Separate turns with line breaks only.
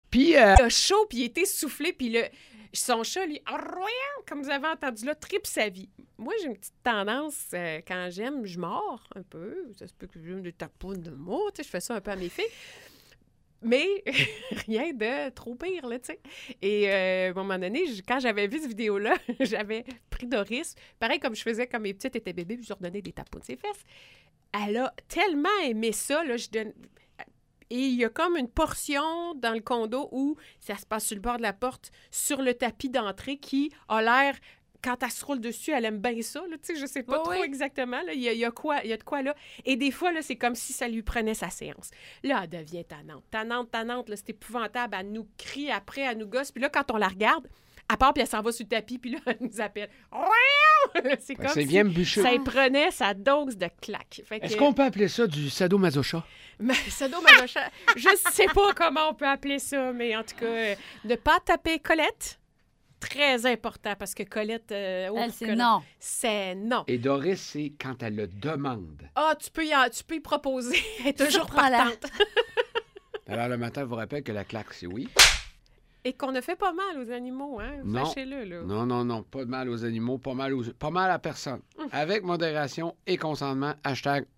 Puis,
Il a chaud, puis il était soufflé, puis son chat, lui, comme vous avez entendu là, tripe sa vie. Moi, j'ai une petite tendance, quand j'aime, je mords un peu. Ça se peut que j'aime des tapounes de mots, tu sais, je fais ça un peu à mes filles. Mais rien de trop pire, là, tu sais. Et à un moment donné, quand j'avais vu cette vidéo-là, j'avais pris Doris, pareil comme je faisais quand mes petites étaient bébés, puis je leur donnais des tapounes de ses fesses. Elle a tellement aimé ça, là, et il y a comme une portion dans le condo où ça se passe sur le bord de la porte, sur le tapis d'entrée, qui a l'air, quand elle se roule dessus, elle aime bien ça. Là, tu sais, je sais pas trop exactement. Là, il y a de quoi là. Et des fois, là, c'est comme si ça lui prenait sa séance. Là, elle devient tannante. Là, c'est épouvantable. Elle nous crie après, elle nous gosse. Puis là, quand on la regarde, à part, puis elle s'en va sur le tapis, puis là, elle nous appelle. C'est comme
c'est
si
bien bûcheux.
ça y prenait sa dose de claque.
Est-ce qu'on peut appeler ça du sadomasocha?
Sadomasocha, je sais pas comment on peut appeler ça, mais en tout cas, ne pas taper Colette, très important, parce que Colette...
Elle, c'est non.
C'est non.
Et Doris, c'est quand elle le demande.
Ah, tu peux y proposer. Elle est toujours
Surprends-la.
partante.
Alors, le matin, je vous rappelle que la claque, c'est oui.
Et qu'on ne fait pas mal aux animaux, hein?
Non.
Sachez-le, là.
Non, pas de mal aux animaux, pas mal à personne. Avec modération et consentement, #.